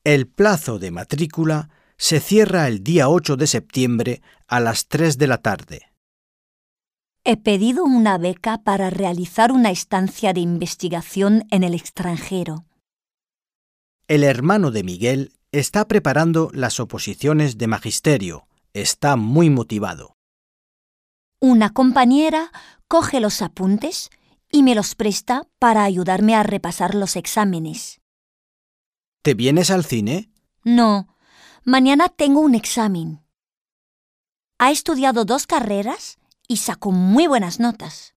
El plazo de matrícula se cierra el día 8 de septiembre a las 3 de la tarde. He pedido una beca para realizar una estancia de investigación en el extranjero. El hermano de Miguel está preparando las oposiciones de magisterio. Está muy motivado. Una compañera coge los apuntes y me los presta para ayudarme a repasar los exámenes. ¿Te vienes al cine? No, mañana tengo un examen. Ha estudiado 2 carreras y sacó muy buenas notas.